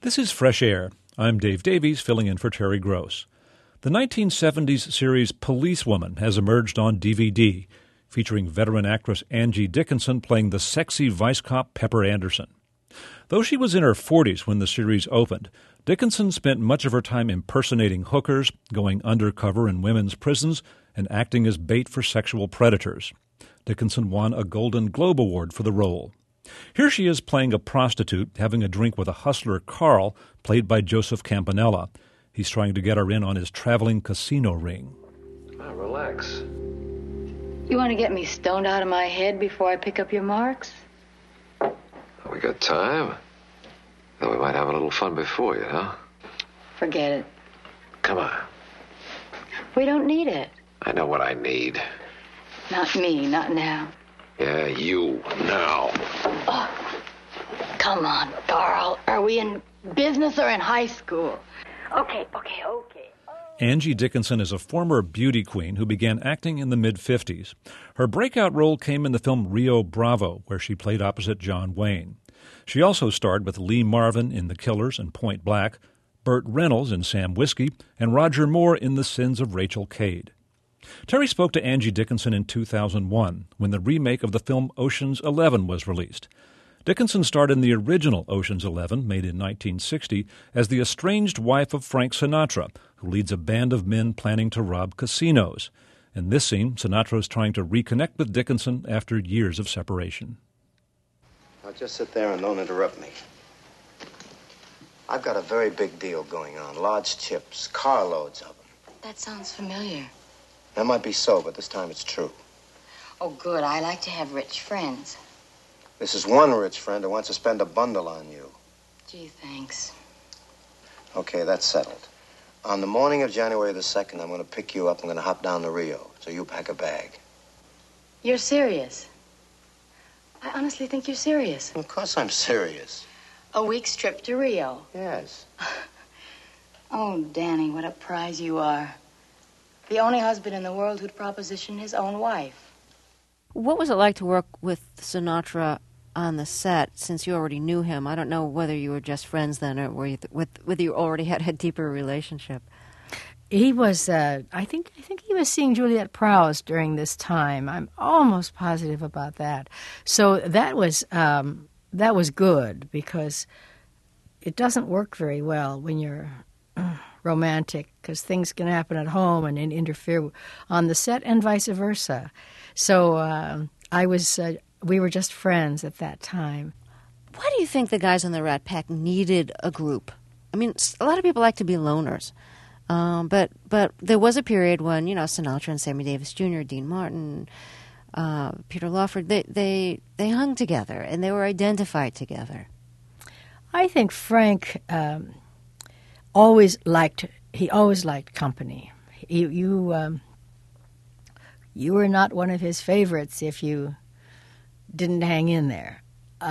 This is Fresh Air. I'm Dave Davies, filling in for Terry Gross. The 1970s series Policewoman has emerged on DVD, featuring veteran actress Angie Dickinson playing the sexy vice cop Pepper Anderson. Though she was in her 40s when the series opened, Dickinson spent much of her time impersonating hookers, going undercover in women's prisons, and acting as bait for sexual predators. Dickinson won a Golden Globe Award for the role. Here she is playing a prostitute, having a drink with a hustler, Carl, played by Joseph Campanella. He's trying to get her in on his traveling casino ring. Now, relax. You want to get me stoned out of my head before I pick up your marks? We got time. Then we might have a little fun before you, huh? Forget it. Come on. We don't need it. I know what I need. Not me, not now. Yeah, you, now. Oh, come on, Carl. Are we in business or in high school? Okay. Angie Dickinson is a former beauty queen who began acting in the mid-50s. Her breakout role came in the film Rio Bravo, where she played opposite John Wayne. She also starred with Lee Marvin in The Killers and Point Black, Burt Reynolds in Sam Whiskey, and Roger Moore in The Sins of Rachel Cade. Terry spoke to Angie Dickinson in 2001 when the remake of the film Ocean's 11 was released. Dickinson starred in the original Ocean's 11, made in 1960, as the estranged wife of Frank Sinatra, who leads a band of men planning to rob casinos. In this scene, Sinatra is trying to reconnect with Dickinson after years of separation. Now just sit there and don't interrupt me. I've got a very big deal going on. Large chips, carloads of them. That sounds familiar. That might be so, but this time it's true. Oh, good. I like to have rich friends. This is one rich friend who wants to spend a bundle on you. Gee, thanks. Okay, that's settled. On the morning of January the 2nd, I'm going to pick you up. I'm going to hop down to Rio, so you pack a bag. You're serious? I honestly think you're serious. Of course I'm serious. A week's trip to Rio. Yes. Oh, Danny, what a prize you are. The only husband in the world who'd proposition his own wife. What was it like to work with Sinatra on the set, since you already knew him? I don't know whether you were just friends then or whether you already had a deeper relationship. He was, I think he was seeing Juliet Prowse during this time. I'm almost positive about that. So that was good, because it doesn't work very well when you're romantic, because things can happen at home and interfere on the set and vice versa. So we were just friends at that time. Why do you think the guys in the Rat Pack needed a group? I mean, a lot of people like to be loners. But there was a period when, Sinatra and Sammy Davis Jr., Dean Martin, Peter Lawford, they hung together and they were identified together. I think Frank always liked company. You were not one of his favorites if you didn't hang in there.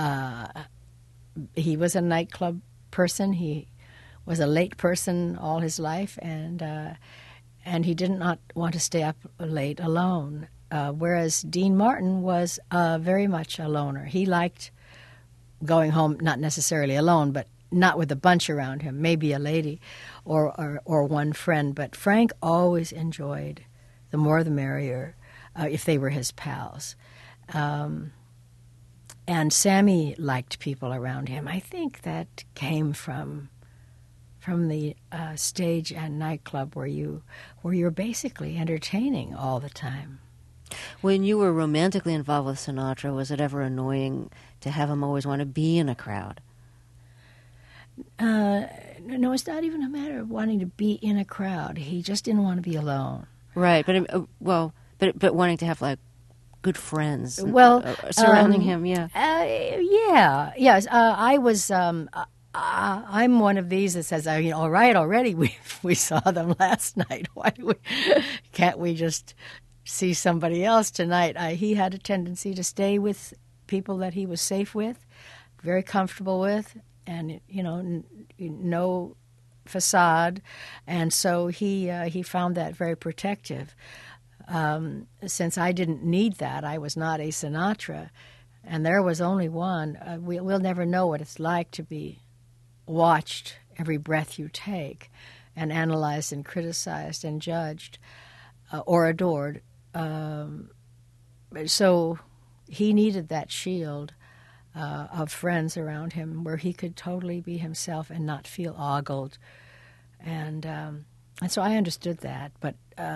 He was a nightclub person. He was a late person all his life, and he did not want to stay up late alone. Whereas Dean Martin was very much a loner. He liked going home, not necessarily alone, but not with a bunch around him, maybe a lady or one friend. But Frank always enjoyed the more the merrier, if they were his pals. And Sammy liked people around him. I think that came from the stage and nightclub where you're basically entertaining all the time. When you were romantically involved with Sinatra, was it ever annoying to have him always want to be in a crowd? No, it's not even a matter of wanting to be in a crowd. He just didn't want to be alone. Right, but wanting to have like good friends, surrounding him. Yeah, yes. I was. I'm one of these that says, all right, already we saw them last night. Can't we just see somebody else tonight? He had a tendency to stay with people that he was safe with, very comfortable with, and no facade, and so he found that very protective. Since I didn't need that, I was not a Sinatra, and there was only one. We'll never know what it's like to be watched every breath you take and analyzed and criticized and judged or adored. So he needed that shield of friends around him where he could totally be himself and not feel ogled. And so I understood that. But,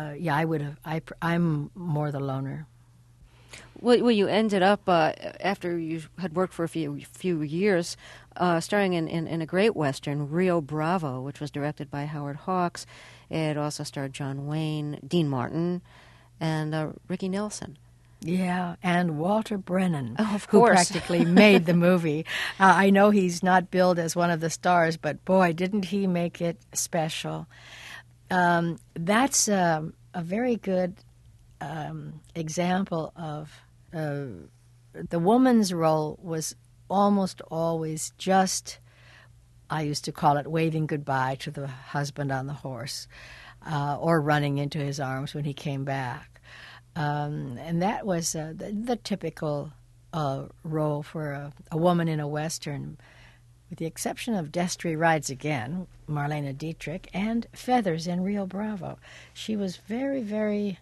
I'm more the loner. Well, you ended up, after you had worked for a few years, starring in a great Western, Rio Bravo, which was directed by Howard Hawks. It also starred John Wayne, Dean Martin, and Ricky Nelson. Yeah, and Walter Brennan, of who course. practically made the movie. I know he's not billed as one of the stars, but boy, didn't he make it special. That's a very good example of the woman's role was almost always just, I used to call it waving goodbye to the husband on the horse, or running into his arms when he came back. And that was the typical role for a woman in a Western, with the exception of Destry Rides Again, Marlene Dietrich, and Feathers in Rio Bravo. She was very, very,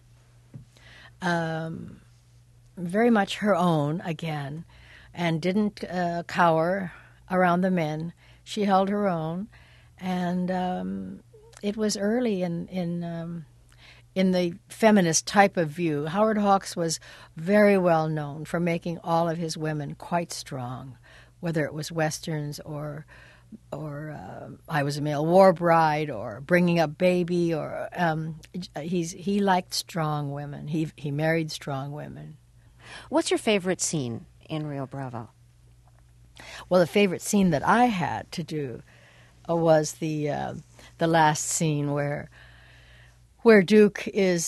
very much her own again, and didn't cower around the men. She held her own, and it was early in the feminist type of view. Howard Hawks was very well known for making all of his women quite strong, whether it was Westerns or I Was a Male War Bride or Bringing Up Baby, or he liked strong women. He married strong women. What's your favorite scene in Rio Bravo? Well, the favorite scene that I had to do was the last scene where Duke is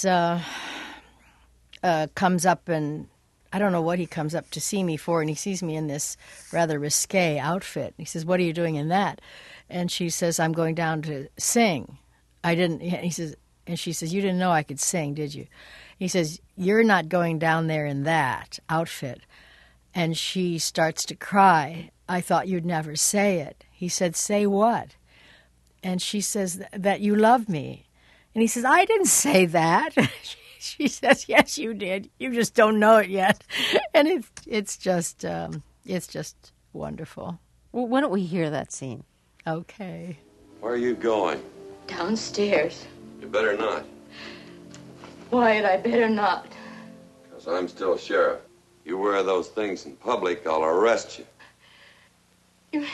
comes up, and I don't know what he comes up to see me for, and he sees me in this rather risque outfit. He says, "What are you doing in that?" And she says, "I'm going down to sing." I didn't. He says, and she says, "You didn't know I could sing, did you?" He says, "You're not going down there in that outfit." And she starts to cry. "I thought you'd never say it." He said, "Say what?" And she says, "That you love me." And he says, "I didn't say that." She says, "Yes, you did. You just don't know it yet." And it's just wonderful. Well, why don't we hear that scene? Okay. Where are you going? Downstairs. You better not, Wyatt, I better not. because I'm still sheriff. You wear those things in public, I'll arrest you.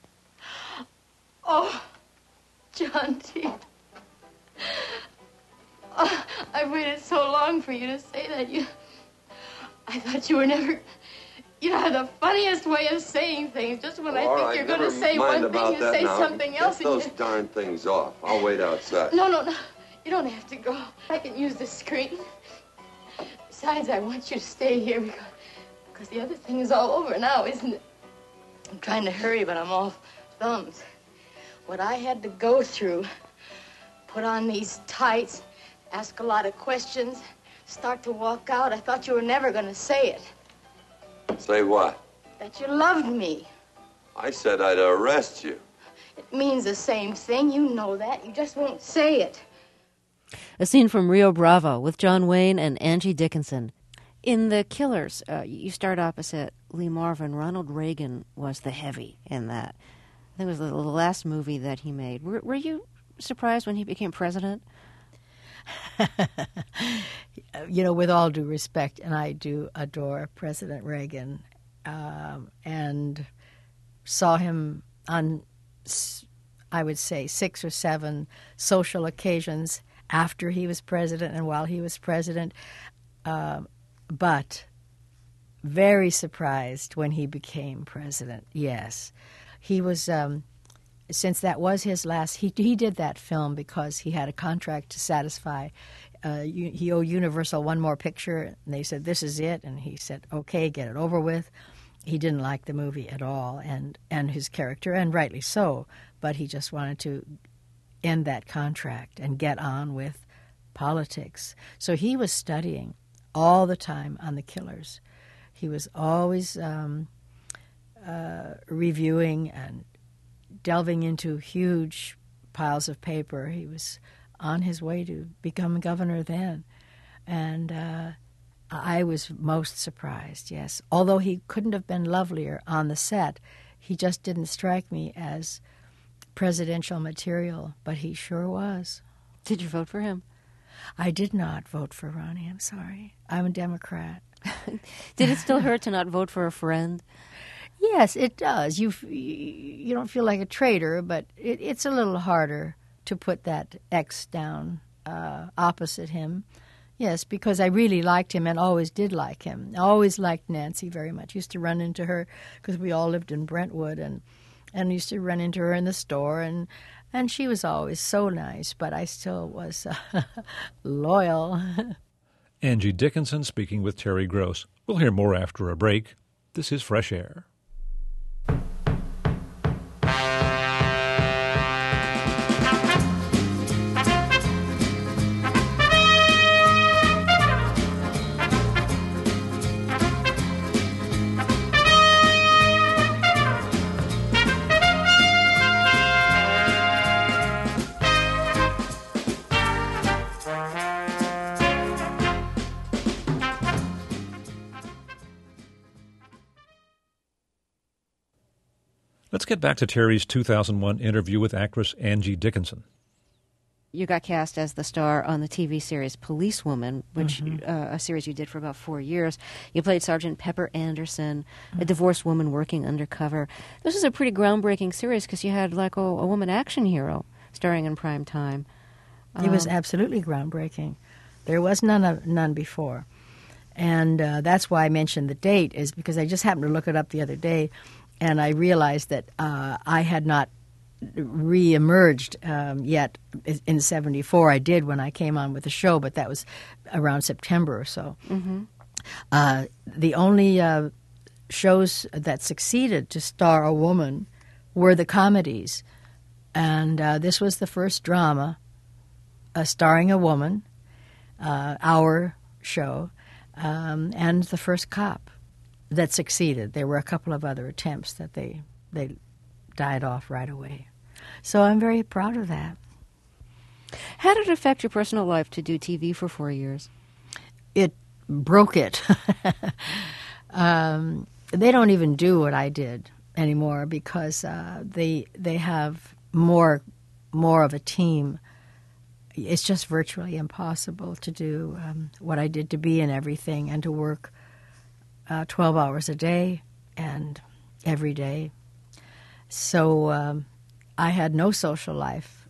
Oh, John T. Oh, I waited so long for you to say that. I thought you were never... You had the funniest way of saying things. Just when I think you're going to say one thing, you say something else. Get those darn things off. I'll wait outside. No. You don't have to go. I can use the screen. Besides, I want you to stay here because the other thing is all over now, isn't it? I'm trying to hurry, but I'm all thumbs. What I had to go through, put on these tights, ask a lot of questions, start to walk out. I thought you were never going to say it. Say what? That you loved me. I said I'd arrest you. It means the same thing. You know that. You just won't say it. A scene from Rio Bravo with John Wayne and Angie Dickinson. In The Killers, you start opposite Lee Marvin. Ronald Reagan was the heavy in that. I think it was the last movie that he made. Were you surprised when he became president? With all due respect, and I do adore President Reagan, and saw him on, I would say, 6 or 7 social occasions after he was president and while he was president, but very surprised when he became president, yes. He was... since that was his last, he did that film because he had a contract to satisfy. He owed Universal one more picture, and they said, "This is it." And he said, "Okay, get it over with." He didn't like the movie at all, and his character, and rightly so, but he just wanted to end that contract and get on with politics. So he was studying all the time on The Killers. He was always reviewing and delving into huge piles of paper. He was on his way to become governor then. And I was most surprised, yes. Although he couldn't have been lovelier on the set, he just didn't strike me as presidential material, but he sure was. Did you vote for him? I did not vote for Ronnie, I'm sorry. I'm a Democrat. Did it still hurt to not vote for a friend? Yes, it does. You don't feel like a traitor, but it's a little harder to put that X down opposite him. Yes, because I really liked him and always did like him. I always liked Nancy very much. Used to run into her because we all lived in Brentwood, and used to run into her in the store, and she was always so nice, but I still was loyal. Angie Dickinson speaking with Terry Gross. We'll hear more after a break. This is Fresh Air. Let's get back to Terry's 2001 interview with actress Angie Dickinson. You got cast as the star on the TV series Policewoman, which a series you did for about 4 years. You played Sergeant Pepper Anderson, a divorced woman working undercover. This is a pretty groundbreaking series because you had like a woman action hero starring in prime time. It was absolutely groundbreaking. There was none before. And that's why I mentioned the date, is because I just happened to look it up the other day, and I realized that I had not re-emerged yet in 74. I did when I came on with the show, but that was around September or so. The only shows that succeeded to star a woman were the comedies. And this was the first drama starring a woman, our show, and the first cop that succeeded. There were a couple of other attempts that they died off right away. So I'm very proud of that. How did it affect your personal life to do TV for 4 years? It broke it. They don't even do what I did anymore because they have more of a team. It's just virtually impossible to do what I did, to be in everything and to work 12 hours a day and every day. So I had no social life.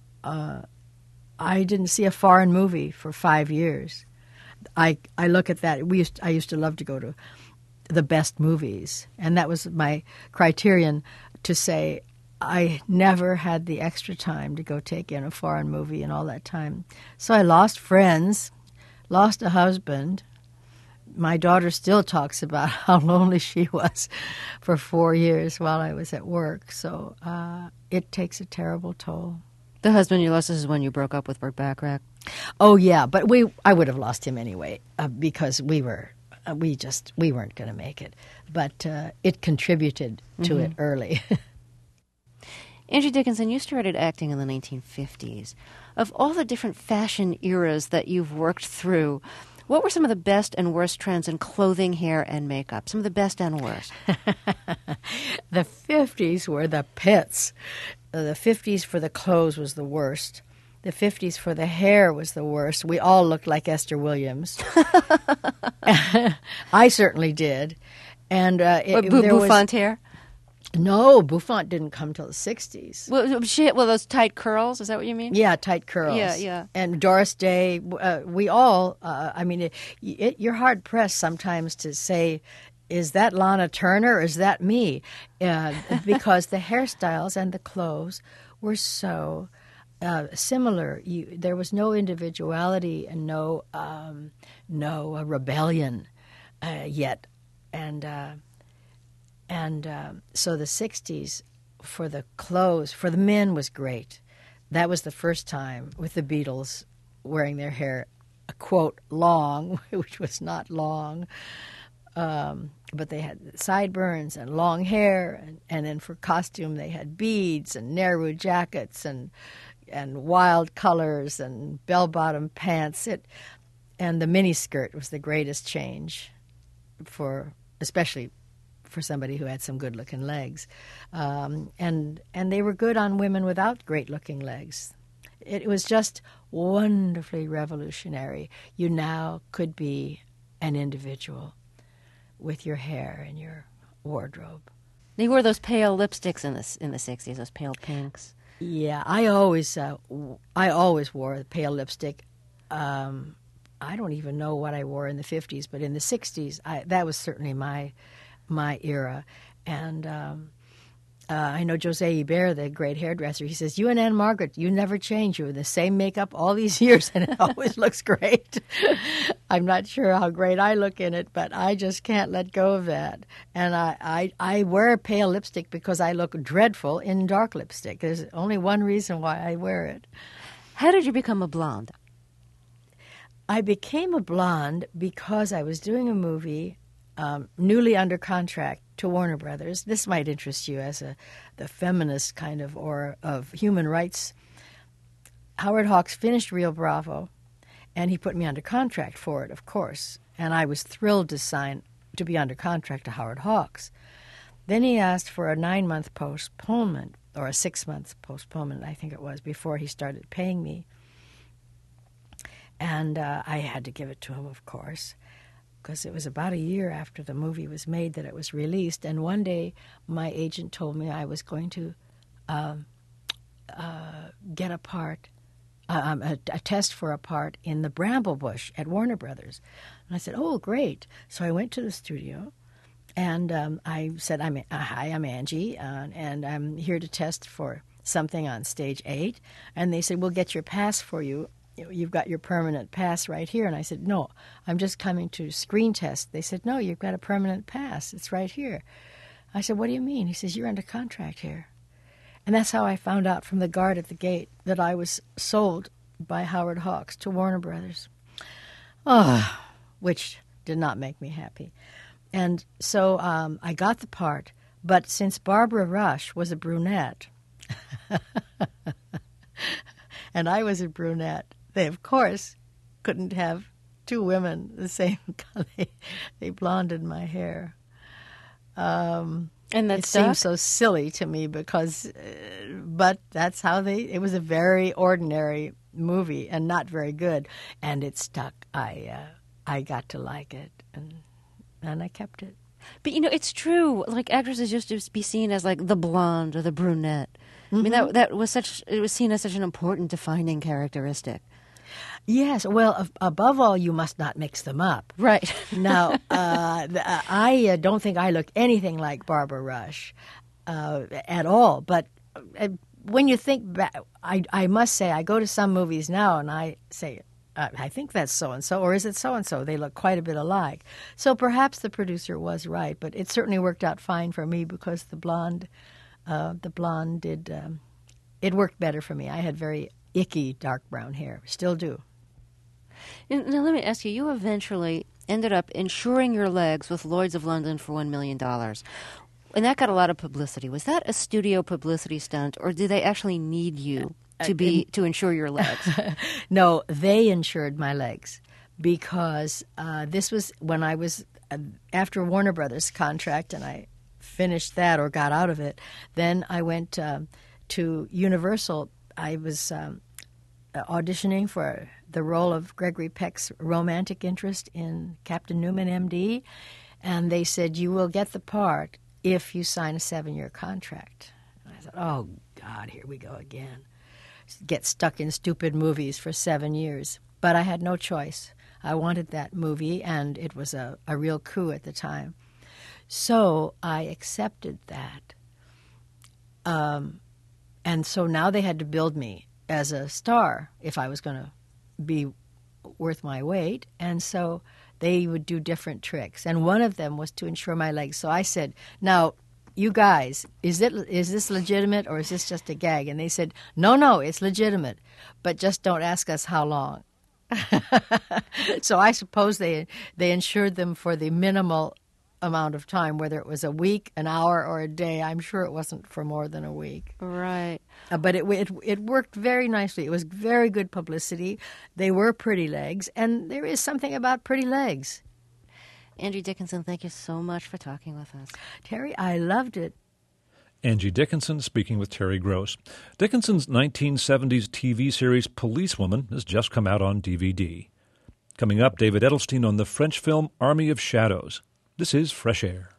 I didn't see a foreign movie for 5 years. I look at that. I used to love to go to the best movies, and that was my criterion to say I never had the extra time to go take in a foreign movie in all that time. So I lost friends, lost a husband. My daughter still talks about how lonely she was for 4 years while I was at work. So it takes a terrible toll. The husband you lost is when you broke up with Burt Bacharach. Oh yeah, but I would have lost him anyway because we weren't going to make it. But it contributed to it early. Angie Dickinson, you started acting in the 1950s. Of all the different fashion eras that you've worked through, what were some of the best and worst trends in clothing, hair, and makeup? Some of the best and worst. The 50s were the pits. The 50s for the clothes was the worst. The 50s for the hair was the worst. We all looked like Esther Williams. I certainly did. And Bouffant hair? No, Bouffant didn't come till the 60s. Well, those tight curls, is that what you mean? Yeah, tight curls. Yeah. And Doris Day, we all, you're hard-pressed sometimes to say, is that Lana Turner or is that me? Because the hairstyles and the clothes were so similar. There was no individuality and no rebellion yet. And so the 60s for the clothes, for the men, was great. That was the first time with the Beatles wearing their hair, quote, long, which was not long. But they had sideburns and long hair, and then for costume they had beads and Nehru jackets and wild colors and bell-bottom pants. And the miniskirt was the greatest change, especially for somebody who had some good-looking legs. And they were good on women without great-looking legs. It was just wonderfully revolutionary. You now could be an individual with your hair and your wardrobe. They wore those pale lipsticks in the 60s, those pale pinks. Yeah, I always wore the pale lipstick. I don't even know what I wore in the 50s, but in the 60s, that was certainly my era. And I know José Ibert, the great hairdresser, he says, you and Anne Margaret, you never change. You're the same makeup all these years, and it always looks great. I'm not sure how great I look in it, but I just can't let go of that. And I wear pale lipstick because I look dreadful in dark lipstick. There's only one reason why I wear it. How did you become a blonde? I became a blonde because I was doing a movie newly under contract to Warner Brothers. This might interest you as the feminist kind of or of human rights. Howard Hawks finished Rio Bravo, and he put me under contract for it, of course. And I was thrilled to be under contract to Howard Hawks. Then he asked for a 9-month postponement, or a 6-month postponement, I think it was, before he started paying me. And I had to give it to him, of course, because it was about a year after the movie was made that it was released. And one day my agent told me I was going to get a part, a test for a part in The Bramble Bush at Warner Brothers. And I said, oh, great. So I went to the studio, and I said, hi, I'm Angie, and I'm here to test for something on Stage 8. And they said, we'll get your pass for you. You've got your permanent pass right here. And I said, no, I'm just coming to screen test. They said, no, you've got a permanent pass. It's right here. I said, what do you mean? He says, you're under contract here. And that's how I found out from the guard at the gate that I was sold by Howard Hawks to Warner Brothers. Which did not make me happy. And so I got the part, but since Barbara Rush was a brunette, and I was a brunette, they, of course, couldn't have two women the same color. They blonded my hair. And that it seems so silly to me because, but that's how it was a very ordinary movie and not very good. And it stuck. I got to like it, and I kept it. But, it's true. Like, actresses used to be seen as, like, the blonde or the brunette. Mm-hmm. I mean, that was it was seen as such an important defining characteristic. Yes. Well, above all, you must not mix them up. Right. Now, I don't think I look anything like Barbara Rush at all. But when you think back, I must say, I go to some movies now and I say, I think that's so-and-so, or is it so-and-so? They look quite a bit alike. So perhaps the producer was right, but it certainly worked out fine for me because the blonde did, it worked better for me. I had very icky dark brown hair, still do. Now let me ask you, you eventually ended up insuring your legs with Lloyd's of London for $1 million. And that got a lot of publicity. Was that a studio publicity stunt, or did they actually need you to insure your legs? No, they insured my legs because this was when I was after Warner Brothers contract, and I finished that or got out of it. Then I went to Universal. I was auditioning for the role of Gregory Peck's romantic interest in Captain Newman, M.D., and they said, you will get the part if you sign a 7-year contract. And I thought, oh, God, here we go again. Get stuck in stupid movies for 7 years. But I had no choice. I wanted that movie, and it was a real coup at the time. So I accepted that. And so now they had to build me as a star if I was going to be worth my weight. And so they would do different tricks. And one of them was to insure my legs. So I said, now, you guys, is this legitimate or is this just a gag? And they said, no, it's legitimate, but just don't ask us how long. So I suppose they insured them for the minimal amount of time, whether it was a week, an hour, or a day. I'm sure it wasn't for more than a week. Right. But it worked very nicely. It was very good publicity. They were pretty legs, and there is something about pretty legs. Angie Dickinson, thank you so much for talking with us. Terry, I loved it. Angie Dickinson speaking with Terry Gross. Dickinson's 1970s TV series Policewoman has just come out on DVD. Coming up, David Edelstein on the French film Army of Shadows. This is Fresh Air.